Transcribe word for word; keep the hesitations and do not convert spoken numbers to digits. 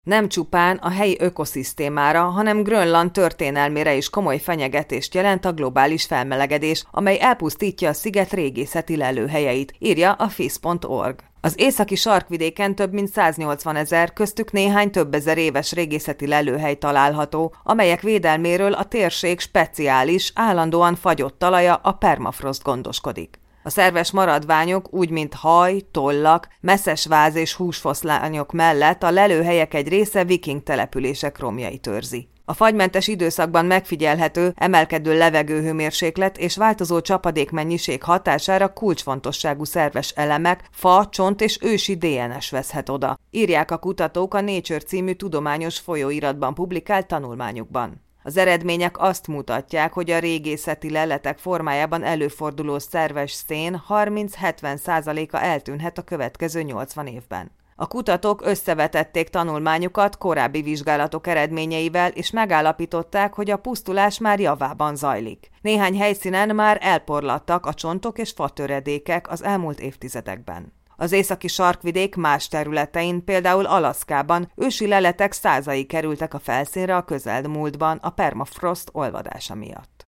Nem csupán a helyi ökoszisztémára, hanem Grönland történelmére is komoly fenyegetést jelent a globális felmelegedés, amely elpusztítja a sziget régészeti lelőhelyeit, írja a fisz pont org. Az északi sarkvidéken több mint száznyolcvanezer, köztük néhány több ezer éves régészeti lelőhely található, amelyek védelméről a térség speciális, állandóan fagyott talaja, a permafrost gondoskodik. A szerves maradványok, úgy mint haj, tollak, messzesváz és húsfoszlányok mellett a lelőhelyek egy része viking települések romjait őrzi. A fagymentes időszakban megfigyelhető, emelkedő levegőhőmérséklet és változó csapadékmennyiség hatására kulcsfontosságú szerves elemek, fa, csont és ősi dé en es veszhet oda, írják a kutatók a Nature című tudományos folyóiratban publikált tanulmányukban. Az eredmények azt mutatják, hogy a régészeti leletek formájában előforduló szerves szén harminc-hetven százaléka eltűnhet a következő nyolcvan évben. A kutatók összevetették tanulmányukat korábbi vizsgálatok eredményeivel, és megállapították, hogy a pusztulás már javában zajlik. Néhány helyszínen már elporlattak a csontok és fatöredékek az elmúlt évtizedekben. Az északi sarkvidék más területein, például Alaszkában ősi leletek százai kerültek a felszínre a közelmúltban a permafrost olvadása miatt.